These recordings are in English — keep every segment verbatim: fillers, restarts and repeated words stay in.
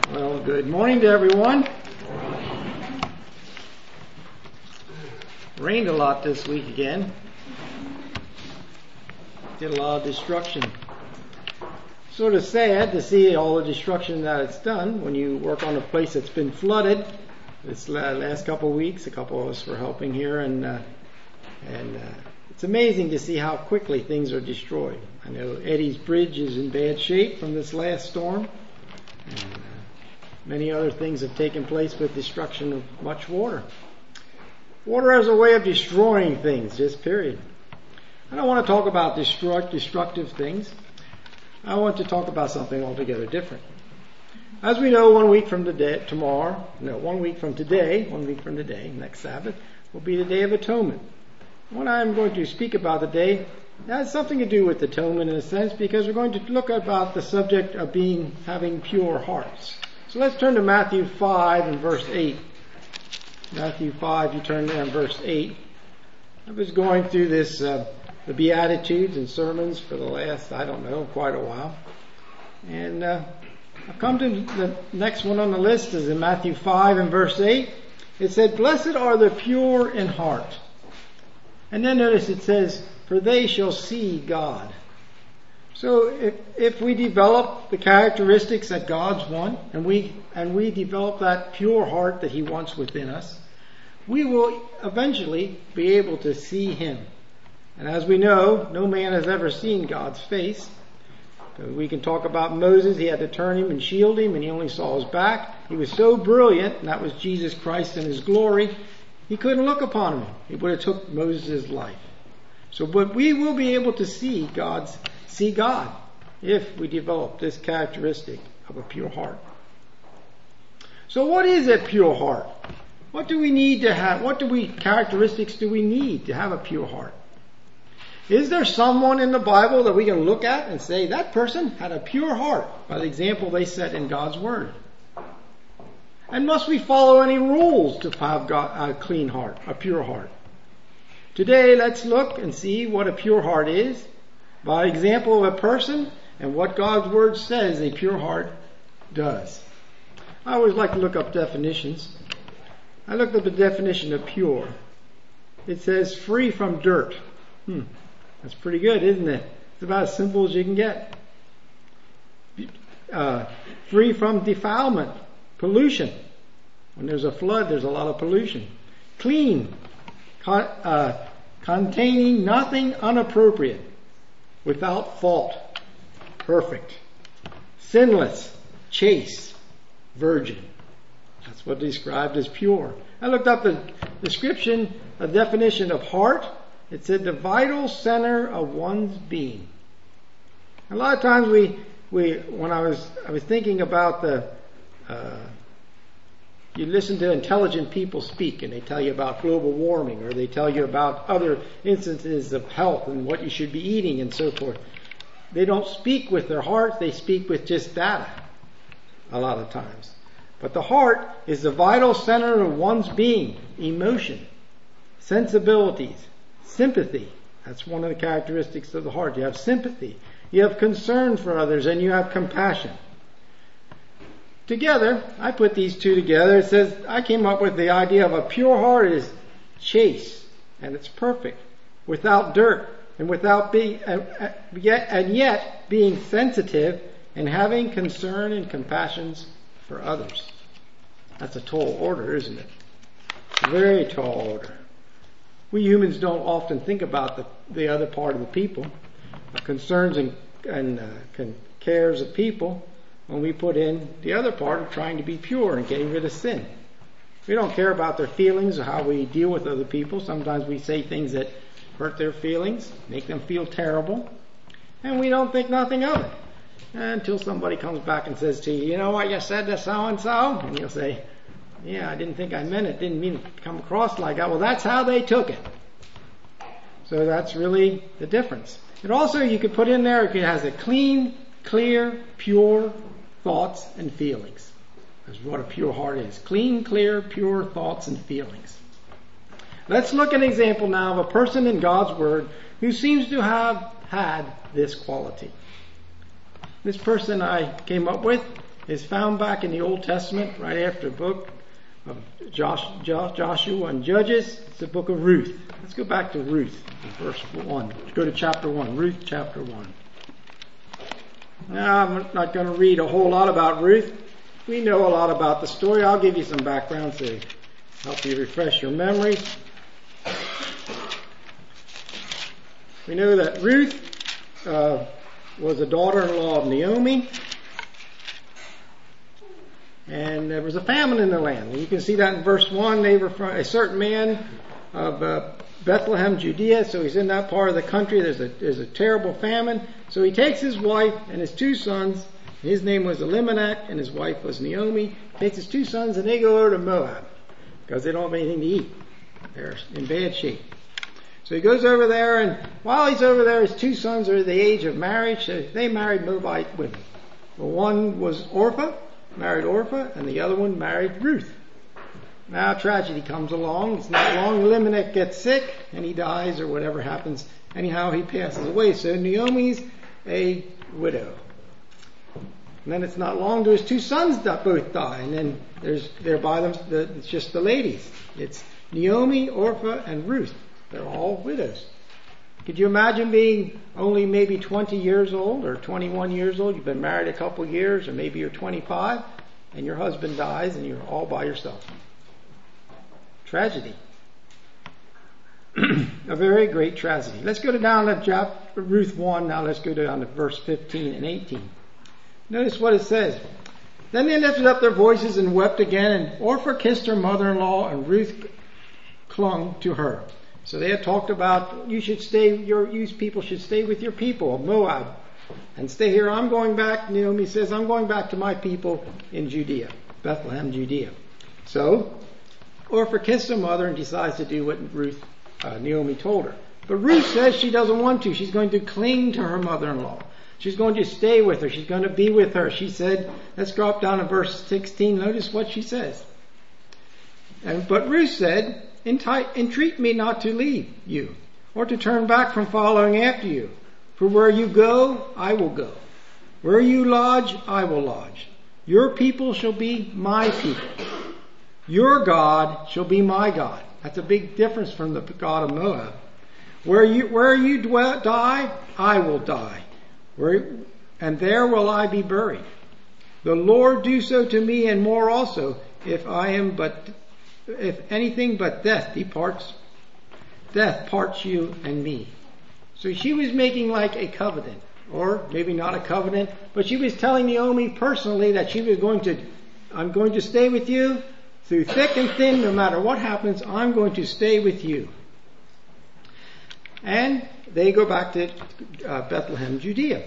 Well, good morning to everyone. Rained a lot this week again. Did a lot of destruction. Sort of sad to see all the destruction that it's done when you work on a place that's been flooded. This last couple of weeks, a couple of us were helping here, and uh, and uh, it's amazing to see how quickly things are destroyed. I know Eddie's Bridge is in bad shape from this last storm. And, uh, many other things have taken place with destruction of much water. Water has a way of destroying things, just period. I don't want to talk about destruct, destructive things. I want to talk about something altogether different. As we know, one week from today, tomorrow, no, one week from today, one week from today, next Sabbath, will be the Day of Atonement. What I'm going to speak about today has something to do with atonement in a sense, because we're going to look about the subject of being, having pure hearts. So let's turn to Matthew five and verse eight. Matthew five, you turn there in verse eight. I was going through this, uh, the Beatitudes and sermons for the last, I don't know, quite a while. And uh, I've come to the next one on the list is in Matthew five and verse eight. It said, "Blessed are the pure in heart." And then notice it says, "For they shall see God." So if, if we develop the characteristics that God's want, and we and we develop that pure heart that He wants within us, we will eventually be able to see Him. And as we know, no man has ever seen God's face. We can talk about Moses. He had to turn him and shield him, and he only saw his back. He was so brilliant, and that was Jesus Christ in His glory, he couldn't look upon him. It would have took Moses' life. So, but we will be able to see God's see God if we develop this characteristic of a pure heart. So what is a pure heart? What do we need to have? What do we characteristics do we need to have a pure heart? Is there someone in the Bible that we can look at and say that person had a pure heart by the example they set in God's Word? And must we follow any rules to have God, a clean heart, a pure heart? Today, let's look and see what a pure heart is by example of a person and what God's Word says a pure heart does. I always like to look up definitions. I looked up the definition of pure. It says free from dirt. Hmm, that's pretty good, isn't it? It's about as simple as you can get. Uh, free from defilement, pollution. When there's a flood, there's a lot of pollution. Clean, con- uh, containing nothing inappropriate. Without fault, perfect, sinless, chaste, virgin. That's what described as pure. I looked up the description, a definition of heart. It said the vital center of one's being. A lot of times we, we when I was I was thinking about the, uh, you listen to intelligent people speak and they tell you about global warming, or they tell you about other instances of health and what you should be eating and so forth. They don't speak with their hearts, they speak with just data a lot of times. But the heart is the vital center of one's being, emotion, sensibilities, sympathy. That's one of the characteristics of the heart. You have sympathy, you have concern for others, and you have compassion. Together, I put these two together. It says, I came up with the idea of a pure heart is chaste, and it's perfect, without dirt, and without being, uh, yet, and yet being sensitive and having concern and compassions for others. That's a tall order, isn't it? Very tall order. We humans don't often think about the, the other part of the people, the concerns and, and uh, con- cares of people, when we put in the other part of trying to be pure and getting rid of sin. We don't care about their feelings or how we deal with other people. Sometimes we say things that hurt their feelings, make them feel terrible, and we don't think nothing of it. Until somebody comes back and says to you, you know what you said to so-and-so? And you'll say, yeah, I didn't think I meant it. Didn't mean it to come across like that. Well, that's how they took it. So that's really the difference. And also you could put in there, it has a clean, clear, pure thoughts and feelings. That's what a pure heart is. Clean, clear, pure thoughts and feelings. Let's look at an example now of a person in God's Word who seems to have had this quality. This person I came up with is found back in the Old Testament, right after the book of Josh, Joshua and Judges. It's the book of Ruth. Let's go back to Ruth, verse one. Let's go to chapter one. Ruth chapter one. Now, I'm not going to read a whole lot about Ruth. We know a lot about the story. I'll give you some background to help you refresh your memories. We know that Ruth uh, was a daughter-in-law of Naomi. And there was a famine in the land. And you can see that in verse one. They were from a certain man of uh, Bethlehem, Judea. So he's in that part of the country. There's a, there's a terrible famine. So he takes his wife and his two sons. His name was Elimelech and his wife was Naomi. He takes his two sons and they go over to Moab because they don't have anything to eat. They're in bad shape. So he goes over there, and while he's over there, his two sons are the age of marriage. So they married Moabite women. Well, one was Orpah, married Orpah, and the other one married Ruth. Now tragedy comes along. It's not long. Elimelech gets sick, and he dies, or whatever happens. Anyhow, he passes away. So Naomi's a widow. And then it's not long to his two sons that both die, and then there's they're by them. It's just the ladies. It's Naomi, Orpah, and Ruth. They're all widows. Could you imagine being only maybe twenty years old or twenty-one years old? You've been married a couple years, or maybe you're twenty-five, and your husband dies, and you're all by yourself. Tragedy. A very great tragedy. Let's go down to Ruth one. Now let's go down to verse fifteen and eighteen. Notice what it says. Then they lifted up their voices and wept again, and Orpah kissed her mother-in-law, and Ruth clung to her. So they had talked about you should stay, your you people should stay with your people of Moab and stay here. I'm going back, Naomi says, I'm going back to my people in Judea, Bethlehem, Judea. So Orpah kissed her mother and decides to do what Ruth, uh, Naomi told her. But Ruth says she doesn't want to. She's going to cling to her mother-in-law. She's going to stay with her. She's going to be with her. She said, let's drop down to verse sixteen. Notice what she says. And but Ruth said, entreat me not to leave you, or to turn back from following after you. For where you go, I will go. Where you lodge, I will lodge. Your people shall be my people. Your God shall be my God. That's a big difference from the God of Moab. Where you where you dwell, die, I will die. Where, and there will I be buried. The Lord do so to me and more also, if I am but if anything but death departs, death parts you and me. So she was making like a covenant, or maybe not a covenant, but she was telling Naomi personally that she was going to, I'm going to stay with you through thick and thin, no matter what happens, I'm going to stay with you. And they go back to uh, Bethlehem, Judea.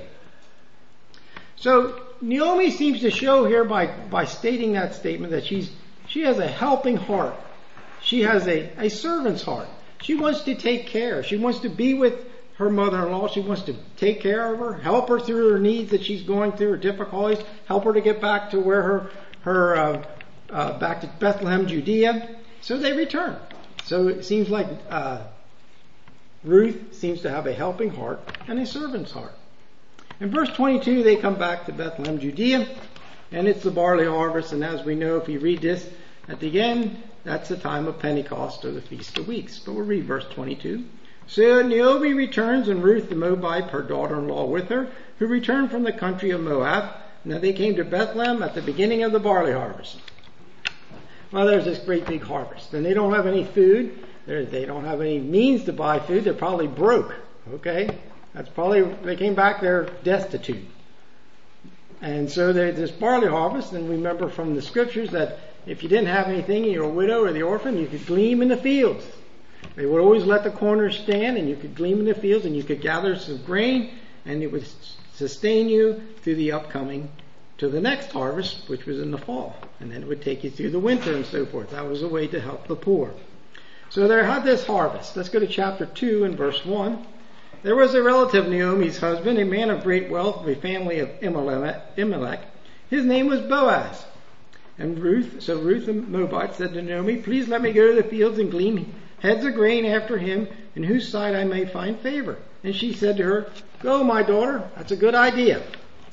So Naomi seems to show here by, by stating that statement that she's She has a helping heart. She has a, a servant's heart. She wants to take care. She wants to be with her mother-in-law. She wants to take care of her, help her through her needs that she's going through, her difficulties, help her to get back to where her, her uh, uh, back to Bethlehem, Judea. So they return. So it seems like uh, Ruth seems to have a helping heart and a servant's heart. In verse twenty-two, they come back to Bethlehem, Judea. And it's the barley harvest, and as we know, if you read this at the end, that's the time of Pentecost, or the Feast of Weeks. But we'll read verse twenty-two. So Naomi returns, and Ruth the Moabite, her daughter-in-law, with her, who returned from the country of Moab. Now they came to Bethlehem at the beginning of the barley harvest. Well, there's this great big harvest, and they don't have any food. They're, they don't have any means to buy food. They're probably broke. Okay, that's probably they came back. They're destitute. And so there's this barley harvest, and remember from the scriptures that if you didn't have anything and you're a widow or the orphan, you could glean in the fields. They would always let the corners stand, and you could glean in the fields, and you could gather some grain, and it would sustain you through the upcoming to the next harvest, which was in the fall. And then it would take you through the winter and so forth. That was a way to help the poor. So there had this harvest. Let's go to chapter two and verse one. There was a relative, Naomi's husband, a man of great wealth, of a family of Elimelech. His name was Boaz. And Ruth, so Ruth the Moabite said to Naomi, please let me go to the fields and glean heads of grain after him, in whose sight I may find favor. And she said to her, go, my daughter, that's a good idea.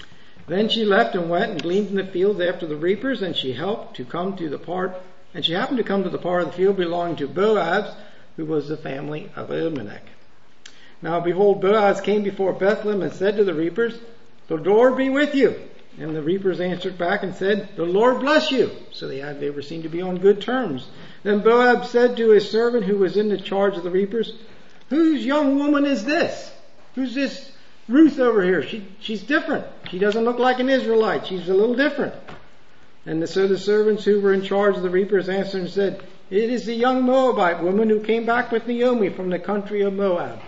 Then she left and went and gleaned in the fields after the reapers, and she helped to come to the part, and she happened to come to the part of the field belonging to Boaz, who was the family of Elimelech. Now behold, Boaz came before Bethlehem and said to the reapers, "The Lord be with you." And the reapers answered back and said, "The Lord bless you." So they had, they were seen to be on good terms. Then Boaz said to his servant who was in the charge of the reapers, "Whose young woman is this? Who's this Ruth over here? She, she's different. She doesn't look like an Israelite. She's a little different." And so the servants who were in charge of the reapers answered and said, "It is the young Moabite woman who came back with Naomi from the country of Moab."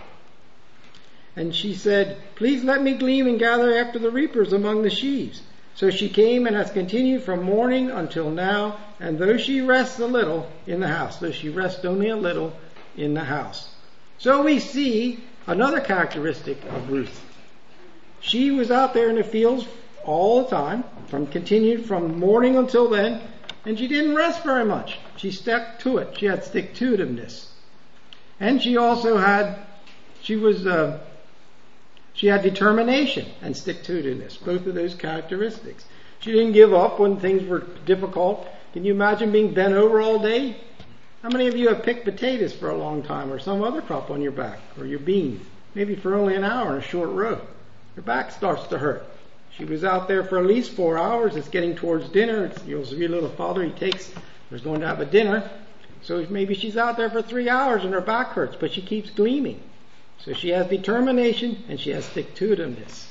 And she said, "Please let me glean and gather after the reapers among the sheaves." So she came and has continued from morning until now, and though she rests a little in the house, though she rests only a little in the house. So we see another characteristic of Ruth. She was out there in the fields all the time, from continued from morning until then, and she didn't rest very much. She stuck to it. She had stick-to-itiveness. And she also had, she was, uh, she had determination and stick-to-itiveness, both of those characteristics. She didn't give up when things were difficult. Can you imagine being bent over all day? How many of you have picked potatoes for a long time, or some other crop on your back, or your beans, maybe for only an hour in a short row? Your back starts to hurt. She was out there for at least four hours. It's getting towards dinner. It's, you'll see your little father, he takes, there's going to have a dinner. So maybe she's out there for three hours and her back hurts, but she keeps gleaming. So she has determination and she has stick-to-itiveness.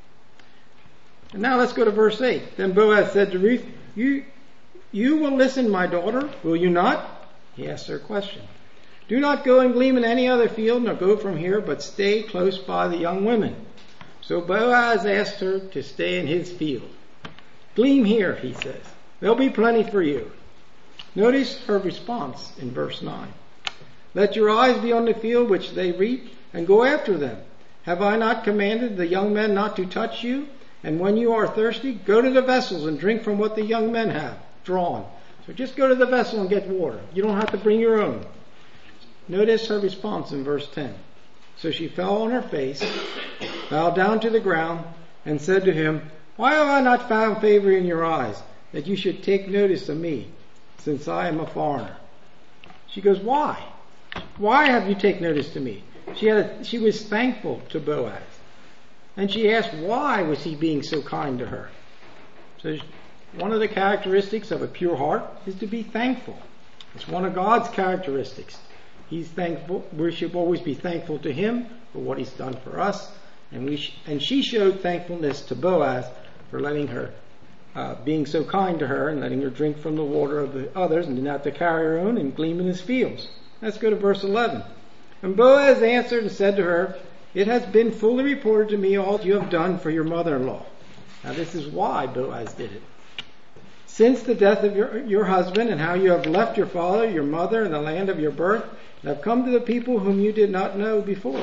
And now let's go to verse eight. Then Boaz said to Ruth, you, you will listen, my daughter, will you not? He asked her a question. "Do not go and glean in any other field, nor go from here, but stay close by the young women." So Boaz asked her to stay in his field. "Glean here," he says. "There'll be plenty for you." Notice her response in verse nine. "Let your eyes be on the field which they reap, and go after them. Have I not commanded the young men not to touch you? And when you are thirsty, go to the vessels and drink from what the young men have drawn." So just go to the vessel and get water. You don't have to bring your own. Notice her response in verse ten. So she fell on her face, bowed down to the ground, and said to him, "Why have I not found favor in your eyes, that you should take notice of me, since I am a foreigner?" She goes, "Why? Why have you taken notice to me?" She had a, she was thankful to Boaz. And she asked, why was he being so kind to her? So one of the characteristics of a pure heart is to be thankful. It's one of God's characteristics. He's thankful. We should always be thankful to him for what he's done for us. And we sh- and she showed thankfulness to Boaz for letting her, uh, being so kind to her and letting her drink from the water of the others and didn't have to carry her own and glean in his fields. Let's go to verse eleven. And Boaz answered and said to her, "It has been fully reported to me all you have done for your mother-in-law." Now this is why Boaz did it. "Since the death of your, your husband, and how you have left your father, your mother, and the land of your birth, and have come to the people whom you did not know before.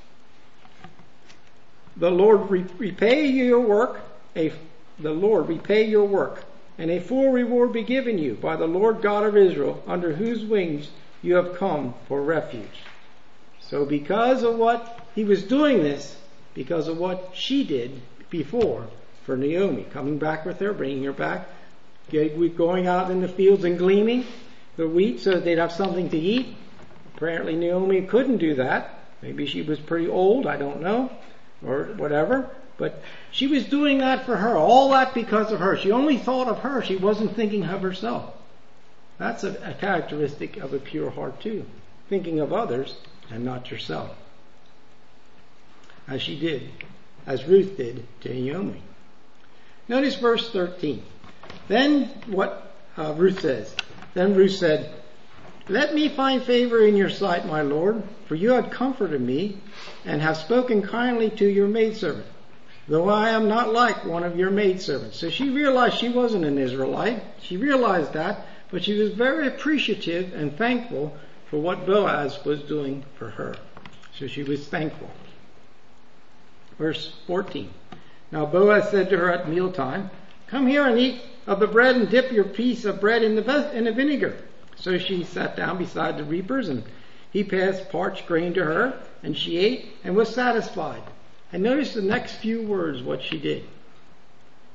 The Lord re- repay you your work, a, the Lord repay your work, and a full reward be given you by the Lord God of Israel, under whose wings you have come for refuge." So because of what he was doing this, because of what she did before for Naomi, coming back with her, bringing her back, going out in the fields and gleaning the wheat so that they'd have something to eat. Apparently Naomi couldn't do that. Maybe she was pretty old, I don't know, or whatever. But she was doing that for her, all that because of her. She only thought of her. She wasn't thinking of herself. That's a, a characteristic of a pure heart too. Thinking of others and not yourself. As she did, as Ruth did to Naomi. Notice verse thirteen. Then what uh, Ruth says. Then Ruth said, "Let me find favor in your sight, my Lord, for you have comforted me and have spoken kindly to your maidservant, though I am not like one of your maidservants." So she realized she wasn't an Israelite. She realized that, but she was very appreciative and thankful for what Boaz was doing for her. So she was thankful. Verse fourteen. Now Boaz said to her at mealtime, "Come here and eat of the bread and dip your piece of bread in the, in the vinegar." So she sat down beside the reapers, and he passed parched grain to her, and she ate and was satisfied. And notice the next few words, what she did.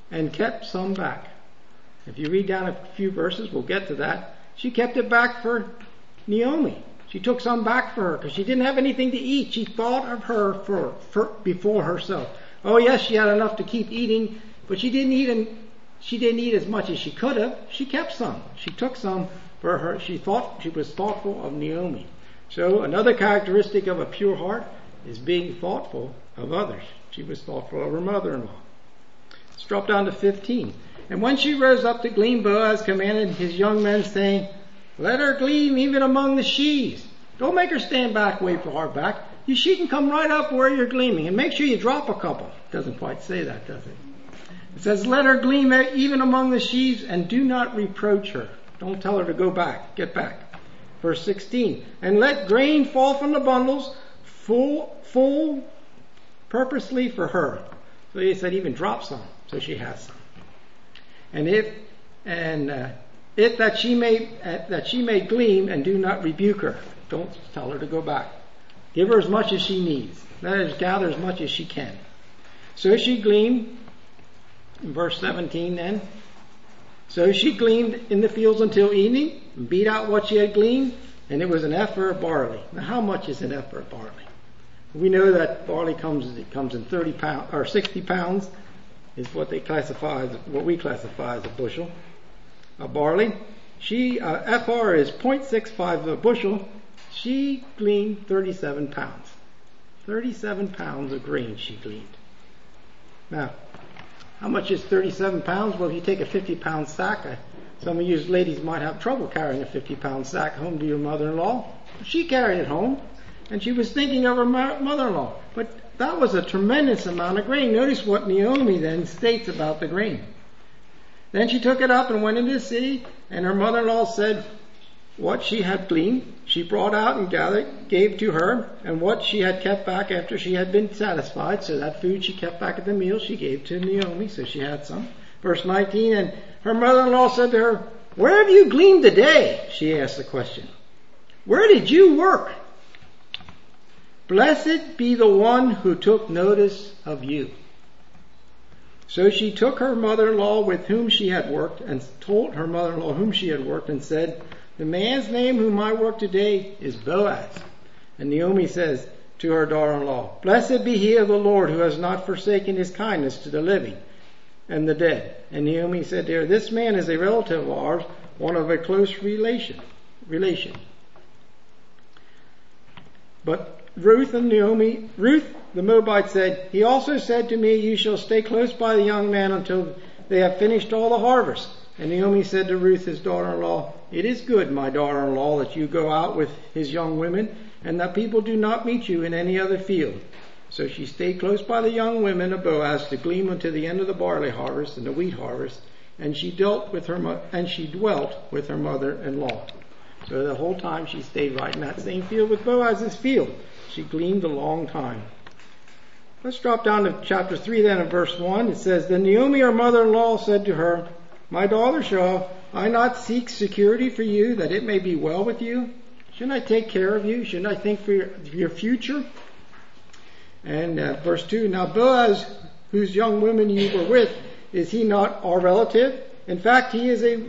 and kept some back. If you read down a few verses, we'll get to that. She kept it back for Naomi. She took some back for her because she didn't have anything to eat. She thought of her for, for before herself. Oh yes, she had enough to keep eating, but she didn't eat and she didn't eat as much as she could have. She kept some. She took some for her. She thought she was thoughtful of Naomi. So another characteristic of a pure heart is being thoughtful of others. She was thoughtful of her mother-in-law. Let's drop down to fifteen. And when she rose up to glean, Boaz commanded his young men, saying, let her glean even among the sheaves. Don't make her stand back way far back. She can come right up where you're gleaning. And make sure you drop a couple. It doesn't quite say that, does it? It says, let her glean even among the sheaves, and do not reproach her. Don't tell her to go back. Get back. Verse sixteen. And let grain fall from the bundles, full, full purposely for her. So he said even drop some, so she has some. And if, and, uh, It that she may uh, that she may glean and do not rebuke her. Don't tell her to go back. Give her as much as she needs. Let her gather as much as she can. So she gleaned, in verse seventeen then. So she gleaned in the fields until evening, and beat out what she had gleaned, and it was an ephah of barley. Now how much is an ephah of barley? We know that barley comes it comes in thirty pounds or sixty pounds is what they classify as what we classify as a bushel. A barley. She, uh, F R is zero point six five of a bushel. She gleaned thirty-seven pounds. thirty-seven pounds of grain she gleaned. Now, how much is thirty-seven pounds? Well, if you take a fifty pound sack, uh, some of you ladies might have trouble carrying a fifty pound sack home to your mother-in-law. She carried it home, and she was thinking of her mother-in-law. But that was a tremendous amount of grain. Notice what Naomi then states about the grain. Then she took it up and went into the city, and her mother-in-law said what she had gleaned, she brought out and gathered, gave to her, and what she had kept back after she had been satisfied, so that food she kept back at the meal, she gave to Naomi, so she had some. Verse nineteen, and her mother-in-law said to her, where have you gleaned today? She asked the question. Where did you work? Blessed be the one who took notice of you. So she took her mother-in-law with whom she had worked, and told her mother-in-law whom she had worked, and said, the man's name whom I work today is Boaz. And Naomi says to her daughter-in-law, blessed be he of the Lord who has not forsaken his kindness to the living and the dead. And Naomi said to her, this man is a relative of ours, one of a close relation. relation. But Ruth and Naomi, Ruth the Moabite said, he also said to me, you shall stay close by the young man until they have finished all the harvest. And Naomi said to Ruth, his daughter-in-law, it is good, my daughter-in-law, that you go out with his young women, and that people do not meet you in any other field. So she stayed close by the young women of Boaz to glean until the end of the barley harvest and the wheat harvest, and she dealt with her mo- and she dwelt with her mother-in-law. So the whole time she stayed right in that same field with Boaz's field. She gleaned a long time. Let's drop down to chapter three then in verse one. It says, then Naomi, her mother-in-law, said to her, my daughter, shall I not seek security for you, that it may be well with you? Shouldn't I take care of you? Shouldn't I think for your, for your future? And uh, verse two, now Boaz, whose young women you were with, is he not our relative? In fact, he is a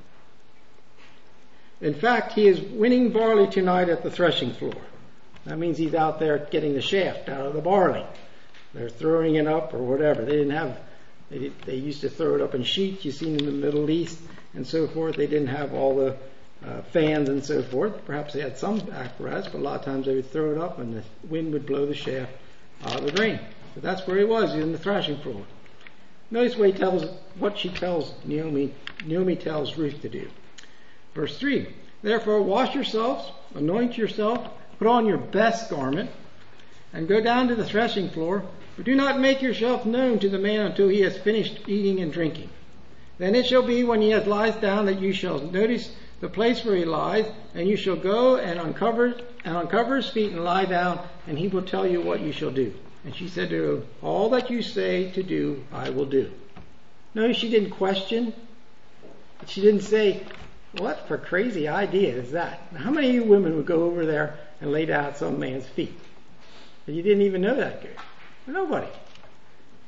In fact, he is winning barley tonight at the threshing floor. That means he's out there getting the shaft out of the barley. They're throwing it up or whatever. They didn't have, they, they used to throw it up in sheets. You've seen in the Middle East and so forth. They didn't have all the uh, fans and so forth. Perhaps they had some apparatus, but a lot of times they would throw it up and the wind would blow the shaft out of the grain. So that's where he was, in the threshing floor. Notice what he tells, what she tells Naomi, Naomi tells Ruth to do. Verse three, therefore wash yourselves, anoint yourself, put on your best garment, and go down to the threshing floor, but do not make yourself known to the man until he has finished eating and drinking. Then it shall be when he has lies down that you shall notice the place where he lies, and you shall go and uncover and uncover his feet and lie down, and he will tell you what you shall do. And she said to him, all that you say to do, I will do. Notice she didn't question. She didn't say, what for crazy idea is that? Now, how many of you women would go over there and lay down at some man's feet? And you didn't even know that good. Nobody.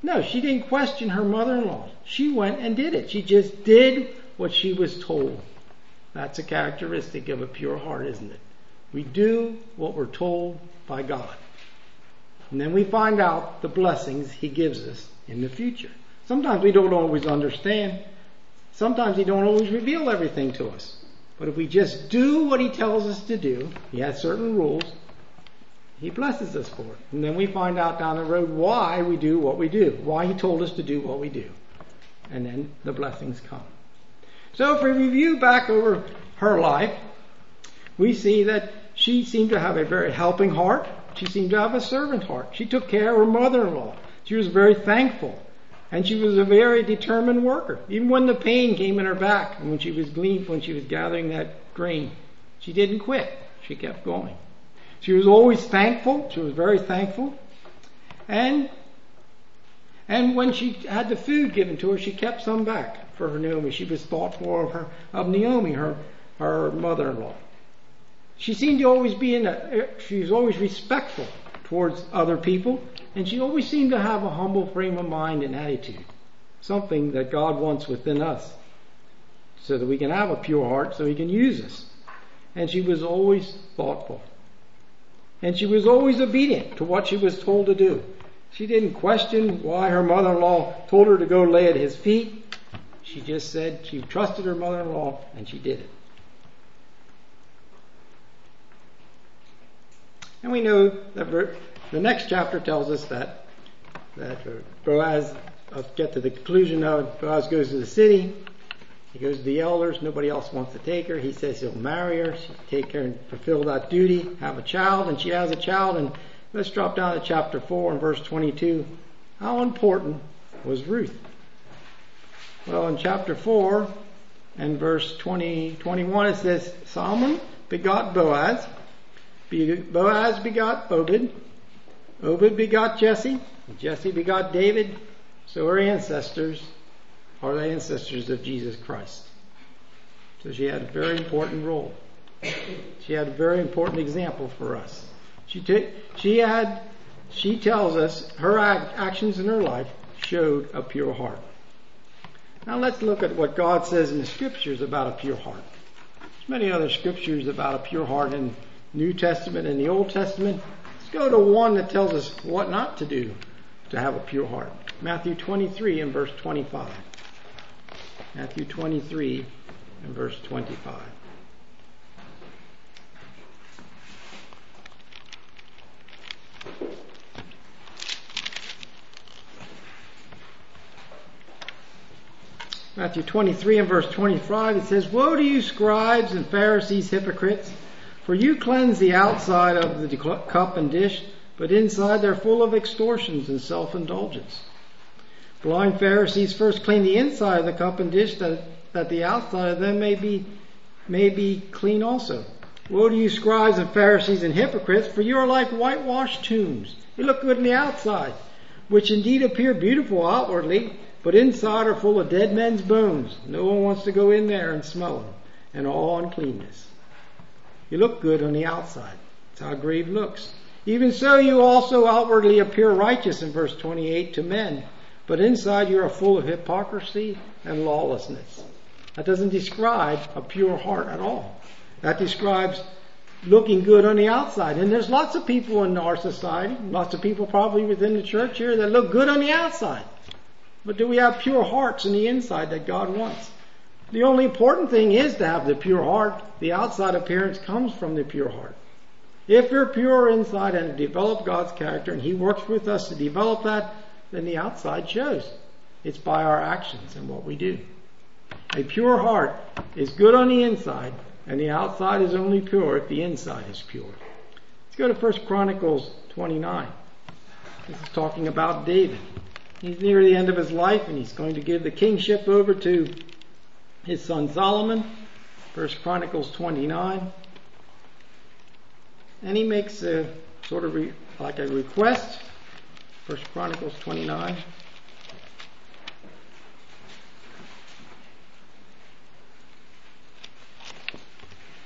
No, she didn't question her mother-in-law. She went and did it. She just did what she was told. That's a characteristic of a pure heart, isn't it? We do what we're told by God. And then we find out the blessings He gives us in the future. Sometimes we don't always understand. Sometimes He don't always reveal everything to us. But if we just do what He tells us to do, He has certain rules, He blesses us for it. And then we find out down the road why we do what we do, why He told us to do what we do. And then the blessings come. So if we review back over her life, we see that she seemed to have a very helping heart. She seemed to have a servant heart. She took care of her mother-in-law. She was very thankful. And she was a very determined worker. Even when the pain came in her back, and when she was gleaned, when she was gathering that grain, she didn't quit. She kept going. She was always thankful. She was very thankful. And and when she had the food given to her, she kept some back for her Naomi. She was thoughtful of her of Naomi, her her mother-in-law. She seemed to always be in a, she was always respectful towards other people, and she always seemed to have a humble frame of mind and attitude. Something that God wants within us, so that we can have a pure heart, so He can use us. And she was always thoughtful. And she was always obedient to what she was told to do. She didn't question why her mother-in-law told her to go lay at His feet. She just said she trusted her mother-in-law, and she did it. And we know that the next chapter tells us that that Boaz, I'll get to the conclusion of Boaz goes to the city. He goes to the elders. Nobody else wants to take her. He says he'll marry her. She'll take her and fulfill that duty, have a child, and she has a child. And let's drop down to chapter four and verse twenty-two. How important was Ruth? Well, in chapter four and verse twenty, twenty-one, it says, Solomon begot Boaz. Boaz begot Obed. Obed begot Jesse. Jesse begot David. So her ancestors are the ancestors of Jesus Christ. So she had a very important role. She had a very important example for us. She t- she had, she tells us her act- actions in her life showed a pure heart. Now let's look at what God says in the scriptures about a pure heart. There's many other scriptures about a pure heart in New Testament and the Old Testament. Let's go to one that tells us what not to do to have a pure heart. Matthew twenty-three and verse twenty-five. Matthew twenty-three and verse twenty-five. Matthew twenty-three and verse twenty-five, it says, Woe to you, scribes and Pharisees, hypocrites! For you cleanse the outside of the cup and dish, but inside they're full of extortions and self-indulgence. Blind Pharisees, first clean the inside of the cup and dish, that, that the outside of them may be, may be clean also. Woe to you, scribes and Pharisees and hypocrites, for you are like whitewashed tombs. You look good on the outside, which indeed appear beautiful outwardly, but inside are full of dead men's bones. No one wants to go in there and smell them, and all uncleanness. You look good on the outside. That's how a grave looks. Even so, you also outwardly appear righteous in verse twenty-eight to men, but inside you are full of hypocrisy and lawlessness. That doesn't describe a pure heart at all. That describes looking good on the outside. And there's lots of people in our society, lots of people probably within the church here that look good on the outside. But do we have pure hearts on the inside that God wants? The only important thing is to have the pure heart. The outside appearance comes from the pure heart. If you're pure inside and develop God's character, and He works with us to develop that, then the outside shows. It's by our actions and what we do. A pure heart is good on the inside, and the outside is only pure if the inside is pure. Let's go to First Chronicles twenty-nine. This is talking about David. He's near the end of his life, and he's going to give the kingship over to his son Solomon. First Chronicles twenty-nine. And he makes a sort of re, like a request. First Chronicles twenty-nine.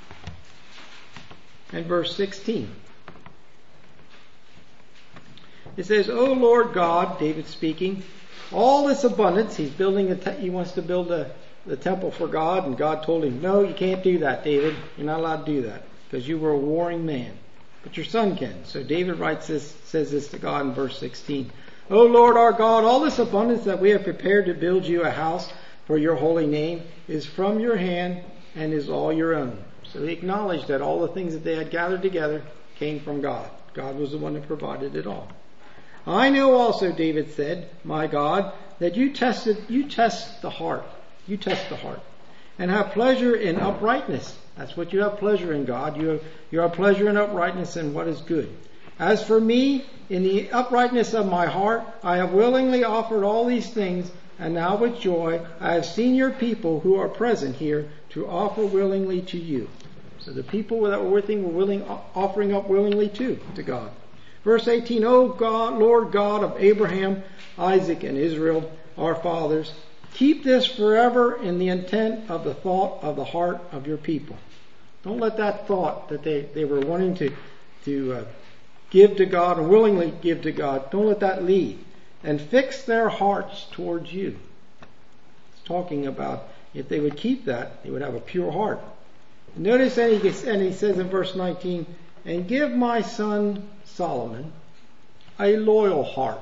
And verse sixteen. It says, "O Lord God," David speaking, "all this abundance," he's building a te- he wants to build a the temple for God, and God told him, "No, you can't do that, David. You're not allowed to do that because you were a warring man. But your son can." So David writes this, says this to God in verse sixteen. "O Lord our God, all this abundance that we have prepared to build you a house for your holy name is from your hand and is all your own." So he acknowledged that all the things that they had gathered together came from God. God was the one that provided it all. "I know also," David said, "my God, that you tested, you test the heart. You test the heart and have pleasure in uprightness." That's what you have pleasure in, God. You have, you have pleasure in uprightness and what is good. "As for me, in the uprightness of my heart, I have willingly offered all these things, and now with joy I have seen your people who are present here to offer willingly to you." So the people that were with him were willing, offering up willingly too to God. Verse eighteen, "O God, Lord God of Abraham, Isaac, and Israel, our fathers, keep this forever in the intent of the thought of the heart of your people." Don't let that thought that they, they were wanting to, to uh, give to God and willingly give to God, don't let that lead. "And fix their hearts towards you." It's talking about if they would keep that, they would have a pure heart. Notice, and he, and he says in verse nineteen, "And give my son Solomon a loyal heart."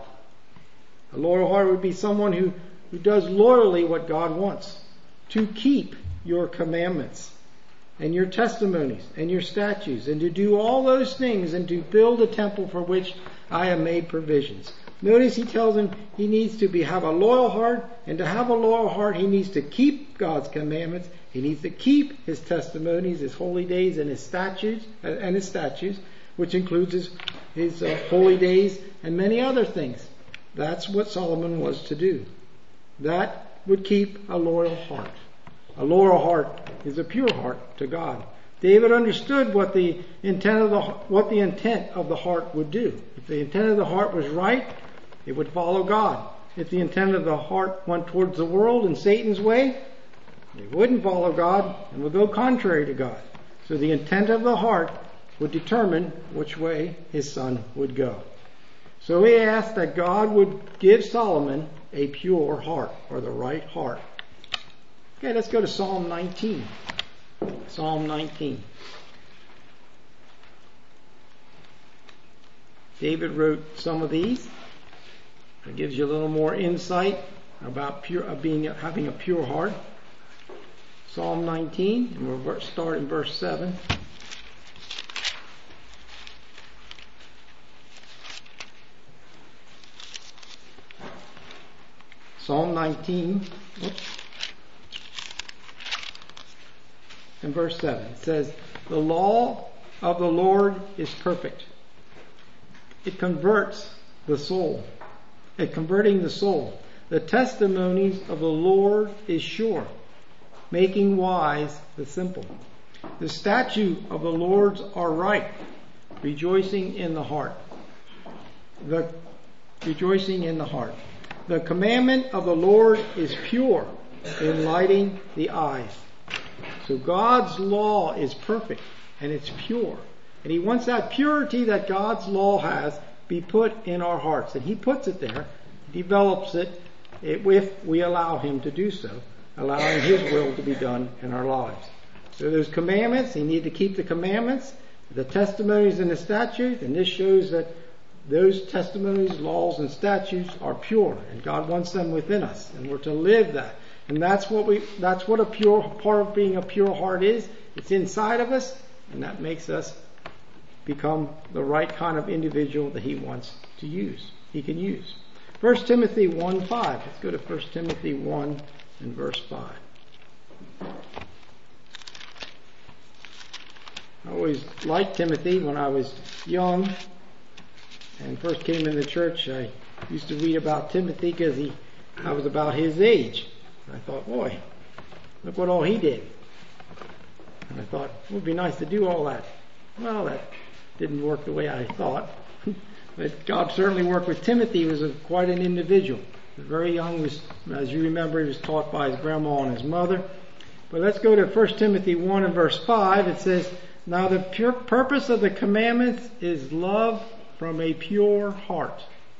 A loyal heart would be someone who, who does loyally what God wants, to keep your commandments and your testimonies and your statutes, and to do all those things, and to build a temple for which I have made provisions. Notice he tells him he needs to be, have a loyal heart, and to have a loyal heart he needs to keep God's commandments. He needs to keep his testimonies, his holy days, and his statutes, and his statutes, which includes his, his uh, holy days and many other things. That's what Solomon was to do. That would keep a loyal heart. A loyal heart is a pure heart to God. David understood what the intent of the what the intent of the heart would do. If the intent of the heart was right, it would follow God. If the intent of the heart went towards the world and Satan's way, it wouldn't follow God and would go contrary to God. So the intent of the heart would determine which way his son would go. So he asked that God would give Solomon a pure heart, or the right heart. Okay, let's go to Psalm nineteen. Psalm nineteen. David wrote some of these. It gives you a little more insight about pure, uh, being, having a pure heart. Psalm nineteen, and we'll start in verse seven. Psalm nineteen, oops, and verse seven. It says, "The law of the Lord is perfect. It converts the soul." It converting the soul. "The testimonies of the Lord is sure, making wise the simple. The statute of the Lord are right, rejoicing in the heart." The rejoicing in the heart. "The commandment of the Lord is pure, enlightening the eyes." So God's law is perfect and it's pure. And he wants that purity that God's law has be put in our hearts. And he puts it there, develops it, if we allow him to do so, allowing his will to be done in our lives. So there's commandments. You need to keep the commandments, the testimonies and the statutes. And this shows that those testimonies, laws, and statutes are pure, and God wants them within us, and we're to live that. And that's what we, that's what a pure, part of being a pure heart is. It's inside of us, and that makes us become the right kind of individual that he wants to use, he can use. First Timothy one five. Let's go to First Timothy one and verse five. I always liked Timothy when I was young and first came in the church. I used to read about Timothy because he, I was about his age. And I thought, boy, look what all he did. And I thought, it would be nice to do all that. Well, that didn't work the way I thought. But God certainly worked with Timothy. He was a, quite an individual. He was very young. Was, as you remember, he was taught by his grandma and his mother. But let's go to First Timothy one and verse five. It says, "Now the pure purpose of the commandments is love from a pure heart."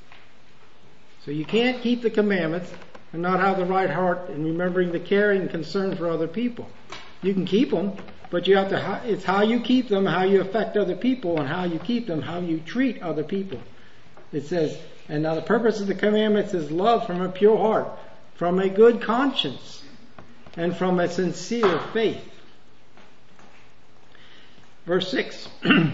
So you can't keep the commandments and not have the right heart in remembering the caring and concern for other people. You can keep them, but you have to, it's how you keep them, how you affect other people, and how you keep them, how you treat other people. It says, and now the purpose of the commandments is love from a pure heart, from a good conscience, and from a sincere faith. Verse six.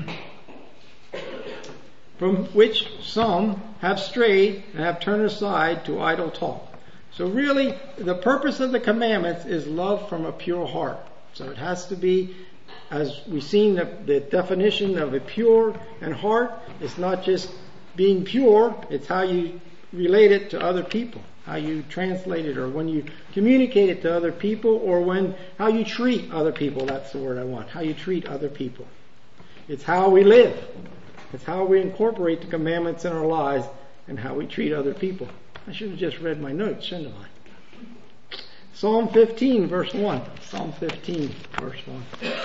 From which some have strayed and have turned aside to idle talk. So really, the purpose of the commandments is love from a pure heart. So it has to be, as we've seen the, the definition of a pure and heart, it's not just being pure, it's how you relate it to other people, how you translate it, or when you communicate it to other people, or when how you treat other people. That's the word I want, how you treat other people. It's how we live. It's how we incorporate the commandments in our lives and how we treat other people. I should have just read my notes, shouldn't I? Psalm fifteen, verse one. Psalm fifteen, verse one.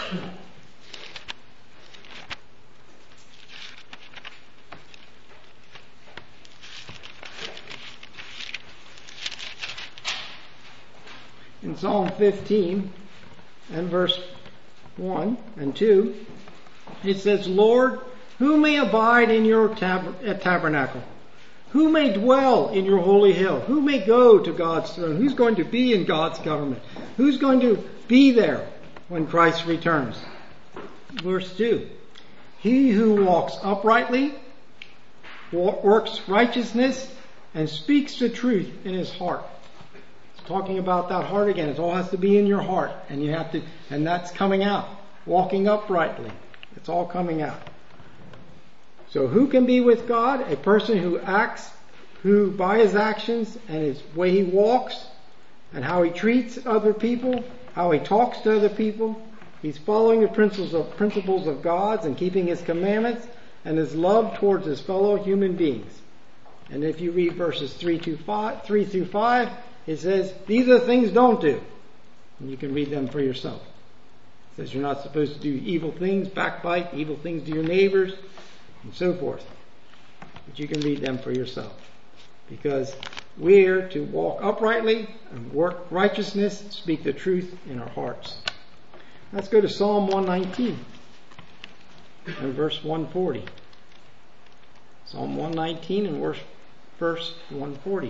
In Psalm fifteen and verse one and two, it says, Lord, who may abide in your tab- tabernacle? Who may dwell in your holy hill? Who may go to God's throne? Who's going to be in God's government? Who's going to be there when Christ returns? Verse two. He who walks uprightly, works righteousness, and speaks the truth in his heart. It's talking about that heart again. It all has to be in your heart, and you have to, and that's coming out. Walking uprightly. It's all coming out. So who can be with God? A person who acts, who by his actions and his way he walks and how he treats other people, how he talks to other people, he's following the principles of, principles of God and keeping his commandments and his love towards his fellow human beings. And if you read verses three to five, three through five, it says, these are the things don't do. And you can read them for yourself. It says you're not supposed to do evil things, backbite, evil things to your neighbors, and so forth. But you can read them for yourself. Because we're to walk uprightly and work righteousness, speak the truth in our hearts. Let's go to Psalm one nineteen and verse one forty. Psalm one nineteen and verse, verse one forty.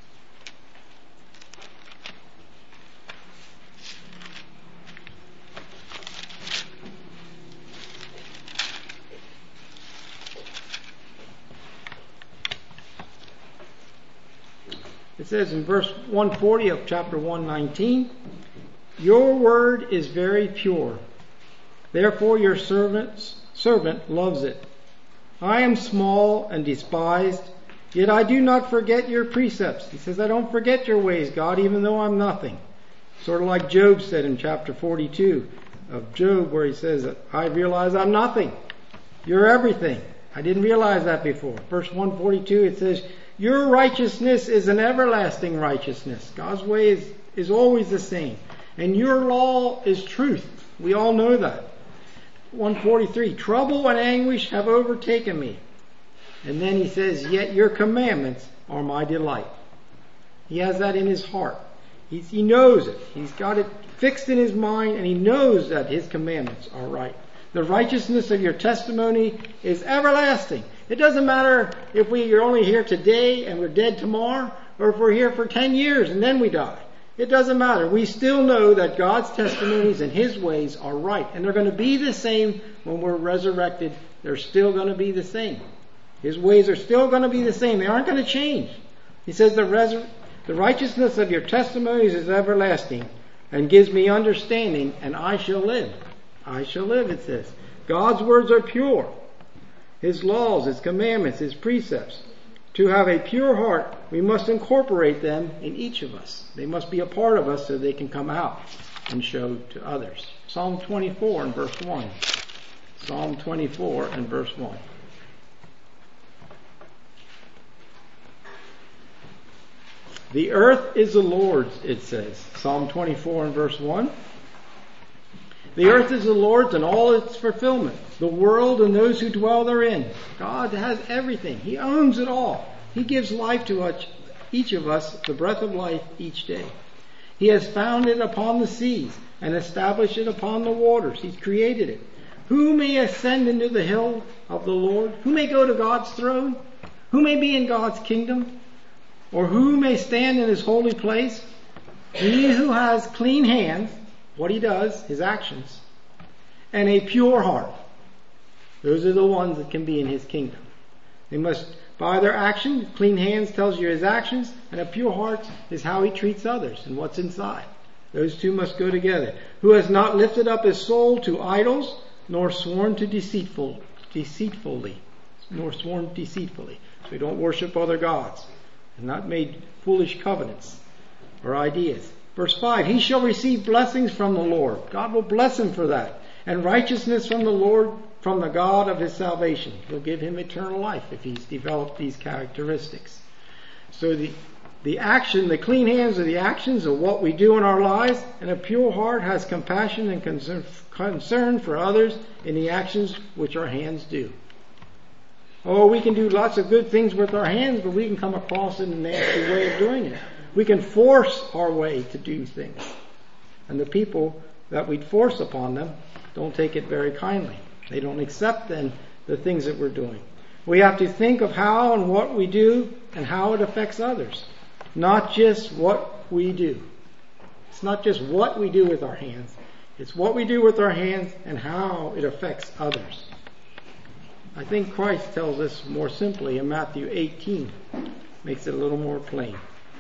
It says in verse one forty of chapter one nineteen, your word is very pure. Therefore your servant's, servant loves it. I am small and despised, yet I do not forget your precepts. He says, I don't forget your ways, God, even though I'm nothing. Sort of like Job said in chapter forty-two of Job, where he says, I realize I'm nothing. You're everything. I didn't realize that before. Verse one forty-two, it says, your righteousness is an everlasting righteousness. God's way is, is always the same. And your law is truth. We all know that. one forty-three, trouble and anguish have overtaken me. And then he says, yet your commandments are my delight. He has that in his heart. He's, he knows it. He's got it fixed in his mind, and he knows that his commandments are right. The righteousness of your testimony is everlasting. It doesn't matter if we are only here today and we're dead tomorrow, or if we're here for ten years and then we die. It doesn't matter. We still know that God's testimonies and his ways are right. And they're going to be the same when we're resurrected. They're still going to be the same. His ways are still going to be the same. They aren't going to change. He says the, resur- the righteousness of your testimonies is everlasting and gives me understanding, and I shall live. I shall live, it says. God's words are pure. His laws, his commandments, his precepts. To have a pure heart, we must incorporate them in each of us. They must be a part of us so they can come out and show to others. Psalm twenty-four and verse one. Psalm twenty-four and verse one. The earth is the Lord's, it says. Psalm twenty-four and verse one. The earth is the Lord's and all its fulfillment, the world and those who dwell therein. God has everything. He owns it all. He gives life to us, each of us the breath of life each day. He has founded it upon the seas and established it upon the waters. He's created it. Who may ascend into the hill of the Lord? Who may go to God's throne? Who may be in God's kingdom? Or who may stand in his holy place? He who has clean hands, what he does, his actions, and a pure heart. Those are the ones that can be in his kingdom. They must, by their actions, clean hands tells you his actions, and a pure heart is how he treats others and what's inside. Those two must go together. Who has not lifted up his soul to idols, nor sworn to deceitful, deceitfully, nor sworn deceitfully. So we don't worship other gods, and not made foolish covenants or ideas. Verse five, he shall receive blessings from the Lord. God will bless him for that. And righteousness from the Lord, from the God of his salvation. He'll give him eternal life if he's developed these characteristics. So the, the action, the clean hands are the actions of what we do in our lives, and a pure heart has compassion and concern, concern for others in the actions which our hands do. Oh, we can do lots of good things with our hands, but we can come across in a nasty way of doing it. We can force our way to do things. And the people that we'd force upon them don't take it very kindly. They don't accept then the things that we're doing. We have to think of how and what we do and how it affects others. Not just what we do. It's not just what we do with our hands. It's what we do with our hands and how it affects others. I think Christ tells us more simply in Matthew eighteen. Makes it a little more plain.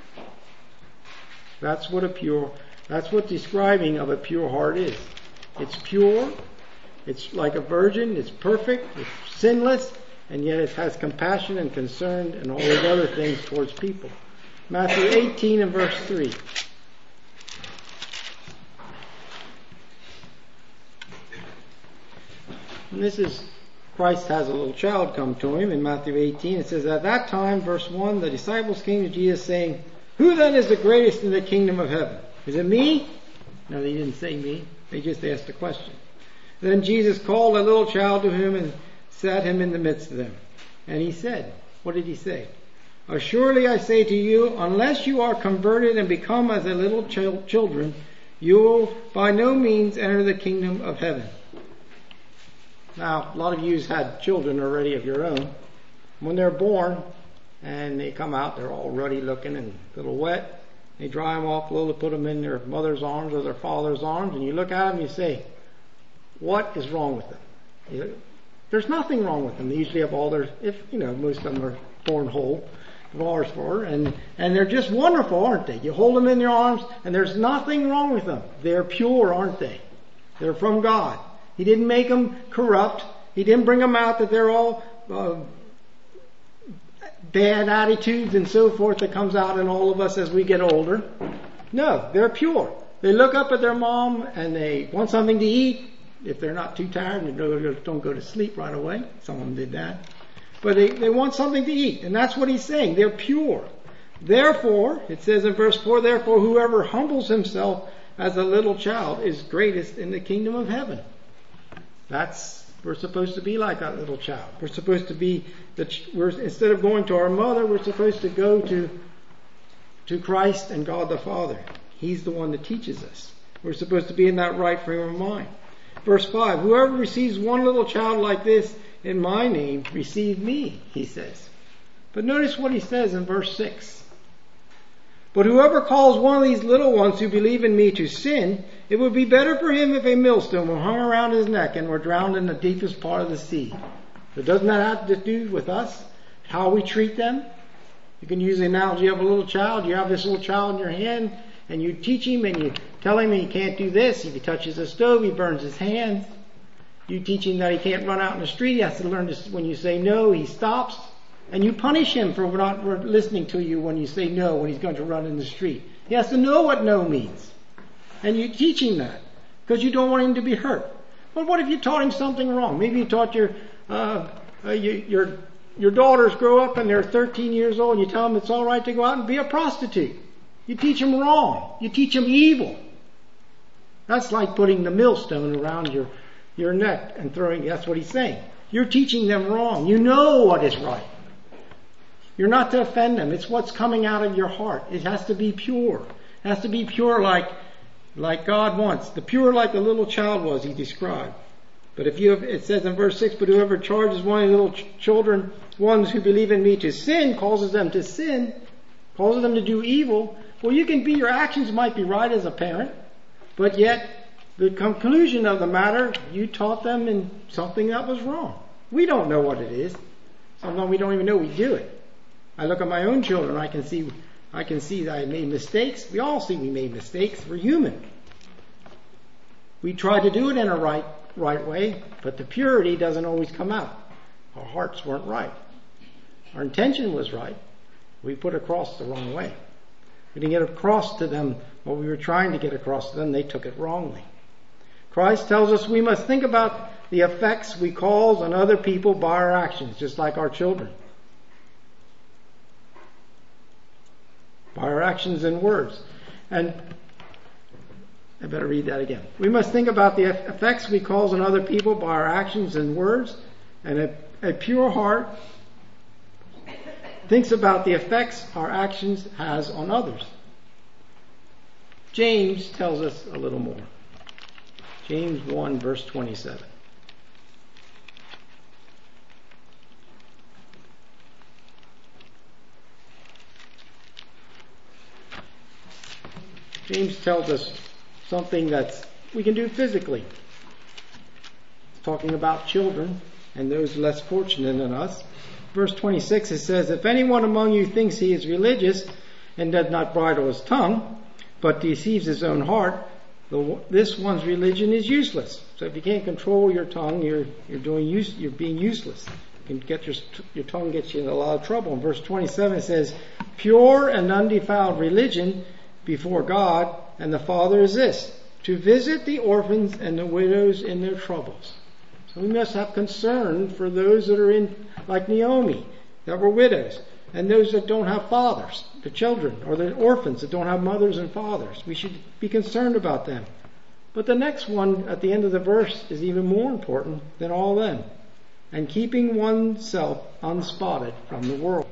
That's what a pure, that's what describing of a pure heart is. It's pure, it's like a virgin, it's perfect, it's sinless, and yet it has compassion and concern and all those other things towards people. Matthew eighteen and verse three. And this is, Christ has a little child come to him in Matthew eighteen. It says, at that time, verse one, the disciples came to Jesus saying, who then is the greatest in the kingdom of heaven? Is it me? No, they didn't say me. They just asked a question. Then Jesus called a little child to him and sat him in the midst of them. And he said, what did he say? Assuredly I say to you, unless you are converted and become as a little ch- children, you will by no means enter the kingdom of heaven. Now, a lot of you have had children already of your own. When they're born and they come out, they're all ruddy looking and a little wet. They dry them off a little, put them in their mother's arms or their father's arms, and you look at them and you say, what is wrong with them? You, there's nothing wrong with them. They usually have all their, if, you know, most of them are born whole, ours for, and, and they're just wonderful, aren't they? You hold them in your arms and there's nothing wrong with them. They're pure, aren't they? They're from God. He didn't make them corrupt. He didn't bring them out that they're all uh, bad attitudes and so forth that comes out in all of us as we get older. No, they're pure. They look up at their mom and they want something to eat. If they're not too tired, and they don't go to sleep right away. Some of them did that. But they, they want something to eat. And that's what he's saying. They're pure. Therefore, it says in verse four, therefore whoever humbles himself as a little child is greatest in the kingdom of heaven. That's, we're supposed to be like that little child. We're supposed to be, the, we're, instead of going to our mother, we're supposed to go to, to Christ and God the Father. He's the one that teaches us. We're supposed to be in that right frame of mind. Verse five, whoever receives one little child like this in my name, receive me, he says. But notice what he says in verse six. But whoever calls one of these little ones who believe in me to sin, it would be better for him if a millstone were hung around his neck and were drowned in the deepest part of the sea. But doesn't that have to do with us? How we treat them? You can use the analogy of a little child. You have this little child in your hand and you teach him and you tell him he can't do this. If he touches a stove, he burns his hands. You teach him that he can't run out in the street. He has to learn to, when you say no, he stops. And you punish him for not listening to you when you say no, when he's going to run in the street. He has to know what no means. And you teach him that because you don't want him to be hurt. But what if you taught him something wrong? Maybe you taught your, uh, uh, your, your, your daughters grow up and they're thirteen years old and you tell them it's all right to go out and be a prostitute. You teach them wrong. You teach them evil. That's like putting the millstone around your, your neck and throwing, that's what he's saying. You're teaching them wrong. You know what is right. You're not to offend them. It's what's coming out of your heart. It has to be pure. It has to be pure like, like God wants. The pure like the little child was, he described. But if you have, it says in verse six, but whoever charges one of the little ch- children, ones who believe in me, to sin, causes them to sin, causes them to do evil. Well, you can be, your actions might be right as a parent, but yet the conclusion of the matter, you taught them in something that was wrong. We don't know what it is. Sometimes we don't even know we do it. I look at my own children, I can see, I can see that I made mistakes. We all see we made mistakes. We're human. We try to do it in a right, right way, but the purity doesn't always come out. Our hearts weren't right. Our intention was right. We put across the wrong way. We didn't get across to them what we were trying to get across to them. They took it wrongly. Christ tells us we must think about the effects we cause on other people by our actions, just like our children. By our actions and words. And I better read that again. We must think about the effects we cause on other people by our actions and words. And a, a pure heart thinks about the effects our actions has on others. James tells us a little more. James one verse twenty-seven. James tells us something that's we can do physically. Talking about children and those less fortunate than us. Verse twenty-six, it says, if anyone among you thinks he is religious and does not bridle his tongue, but deceives his own heart, the, this one's religion is useless. So if you can't control your tongue, you're you're doing use, you're being useless. You can get your your tongue gets you in a lot of trouble. In verse twenty-seven, it says, pure and undefiled religion before God and the Father is this, to visit the orphans and the widows in their troubles. So we must have concern for those that are in, like Naomi, that were widows, and those that don't have fathers, the children, or the orphans that don't have mothers and fathers. We should be concerned about them. But the next one at the end of the verse is even more important than all them. And keeping oneself unspotted from the world.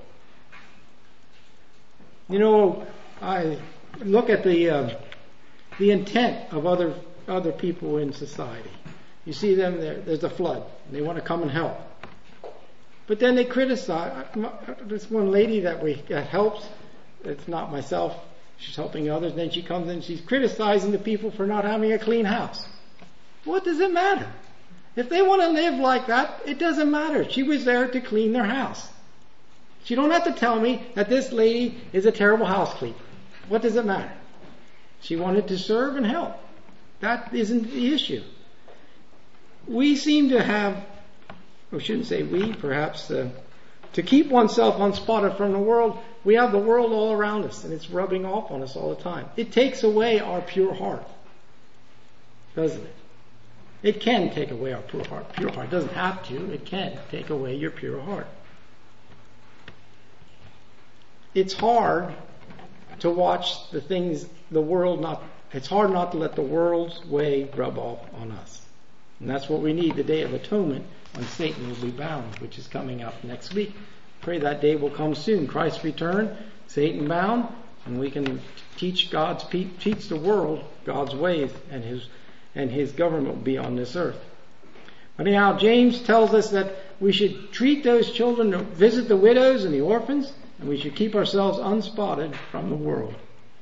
You know, I look at the uh, the intent of other other people in society. You see them there. There's a flood, and they want to come and help. But then they criticize. This one lady that we that helps. It's not myself. She's helping others. And then she comes in. She's criticizing the people for not having a clean house. What does it matter? If they want to live like that, it doesn't matter. She was there to clean their house. She don't have to tell me that this lady is a terrible house cleaner. What does it matter? She wanted to serve and help. That isn't the issue. We seem to have, I shouldn't say we, perhaps, uh, to keep oneself unspotted from the world, we have the world all around us and it's rubbing off on us all the time. It takes away our pure heart, doesn't it? It can take away our pure heart. Pure heart. It doesn't have to. It can take away your pure heart. It's hard to watch the things, the world not, it's hard not to let the world's way rub off on us. And that's what we need the Day of Atonement when Satan will be bound, which is coming up next week. Pray that day will come soon. Christ's return, Satan bound, and we can teach God's teach the world God's ways, and his and his government will be on this earth. But anyhow, James tells us that we should treat those children, visit the widows and the orphans, and we should keep ourselves unspotted from the world.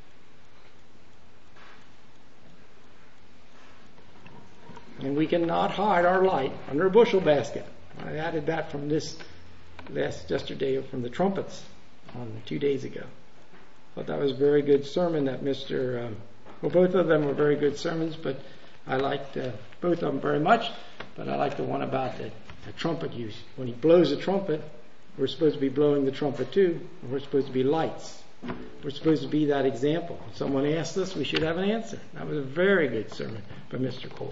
And we cannot hide our light under a bushel basket. I added that from this last yesterday from the trumpets on two days ago. Thought that was a very good sermon that Mister Um, well, both of them were very good sermons, but I liked uh, both of them very much. But I like the one about the, the trumpet use. When he blows the trumpet, we're supposed to be blowing the trumpet too. And we're supposed to be lights. We're supposed to be that example. When someone asks us, we should have an answer. That was a very good sermon by Mister Cole.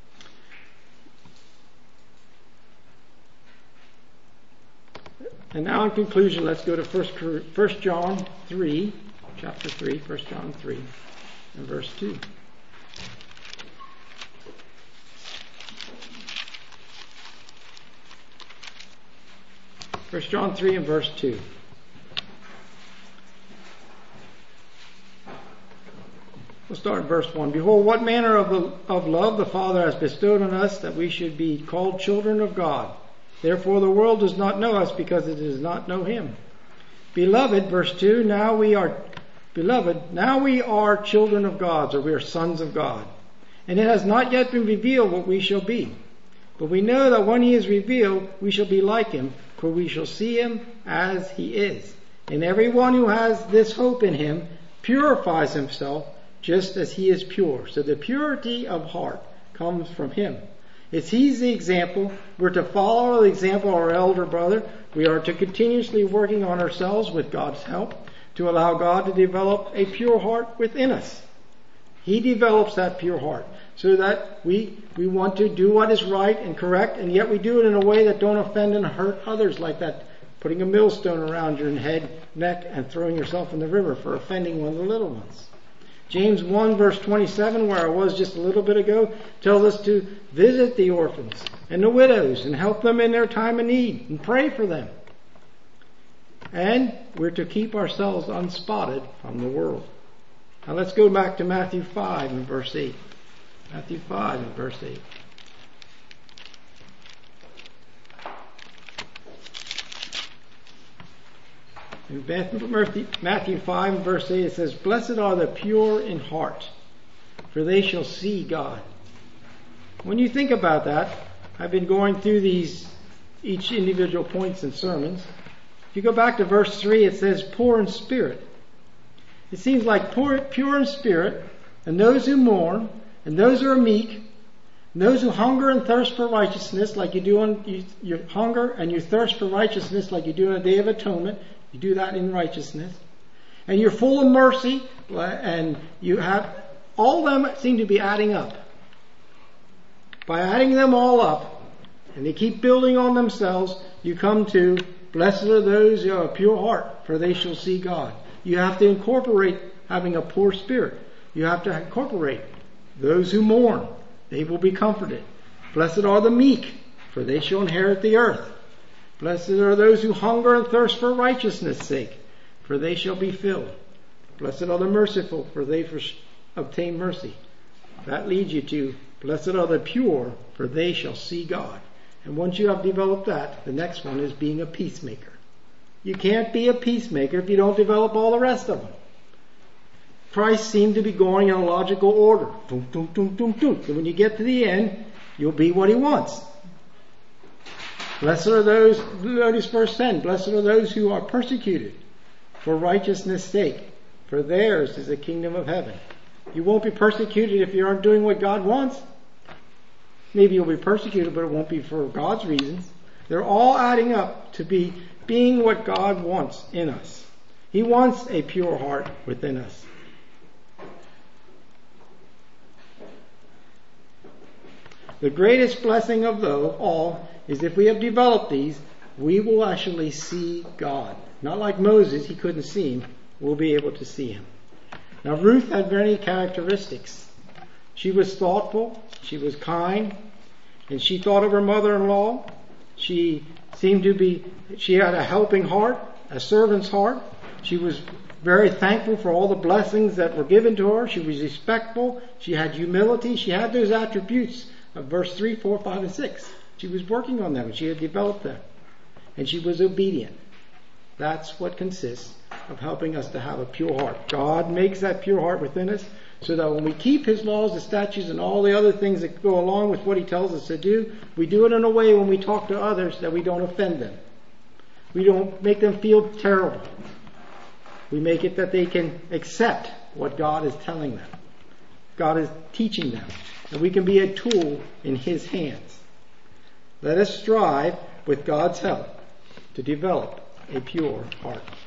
And now in conclusion, let's go to First John three, chapter three, First John three, and verse two. First John three and verse two. start in verse one. Behold, what manner of, of love the Father has bestowed on us, that we should be called children of God. Therefore the world does not know us, because it does not know him. Beloved, verse two, now we are, beloved, now we are children of God, or we are sons of God. And it has not yet been revealed what we shall be. But we know that when he is revealed, we shall be like him, for we shall see him as he is. And everyone who has this hope in him purifies himself just as he is pure. So the purity of heart comes from him. As he's the example, we're to follow the example of our elder brother. We are to continuously working on ourselves with God's help to allow God to develop a pure heart within us. He develops that pure heart so that we we want to do what is right and correct, and yet we do it in a way that don't offend and hurt others, like that putting a millstone around your head, neck, and throwing yourself in the river for offending one of the little ones. James one verse twenty-seven, where I was just a little bit ago, tells us to visit the orphans and the widows and help them in their time of need and pray for them. And we're to keep ourselves unspotted from the world. Now let's go back to Matthew five and verse eight. Matthew five and verse eight. In Matthew five and verse eight it says, Blessed are the pure in heart, for they shall see God. When you think about that, I've been going through these, each individual points and sermons. If you go back to verse three, it says, poor in spirit. It seems like poor, pure in spirit, and those who mourn, and those who are meek, and those who hunger and thirst for righteousness, like you do on, you, you hunger and you thirst for righteousness like you do on a Day of Atonement. You do that in righteousness. And you're full of mercy, and you have, all of them seem to be adding up. By adding them all up, and they keep building on themselves, you come to, blessed are those who have a pure heart, for they shall see God. You have to incorporate having a poor spirit. You have to incorporate those who mourn. They will be comforted. Blessed are the meek, for they shall inherit the earth. Blessed are those who hunger and thirst for righteousness' sake, for they shall be filled. Blessed are the merciful, for they obtain mercy. That leads you to, blessed are the pure, for they shall see God. And once you have developed that, the next one is being a peacemaker. You can't be a peacemaker if you don't develop all the rest of them. Christ seemed to be going in a logical order. Boom, boom, boom, boom, boom. So when you get to the end, you'll be what he wants. Blessed are those, notice verse ten, blessed are those who are persecuted for righteousness' sake, for theirs is the kingdom of heaven. You won't be persecuted if you aren't doing what God wants. Maybe you'll be persecuted, but it won't be for God's reasons. They're all adding up to be being what God wants in us. He wants a pure heart within us. The greatest blessing of all is if we have developed these, we will actually see God. Not like Moses, he couldn't see him. We'll be able to see him. Now Ruth had many characteristics. She was thoughtful, she was kind, and she thought of her mother-in-law. She seemed to be, she had a helping heart, a servant's heart. She was very thankful for all the blessings that were given to her. She was respectful. She had humility. She had those attributes of verse three, four, five, and six. She was working on them, and she had developed them. And she was obedient. That's what consists of helping us to have a pure heart. God makes that pure heart within us so that when we keep his laws, the statutes, and all the other things that go along with what he tells us to do, we do it in a way when we talk to others that we don't offend them. We don't make them feel terrible. We make it that they can accept what God is telling them. God is teaching them. And we can be a tool in his hands. Let us strive with God's help to develop a pure heart.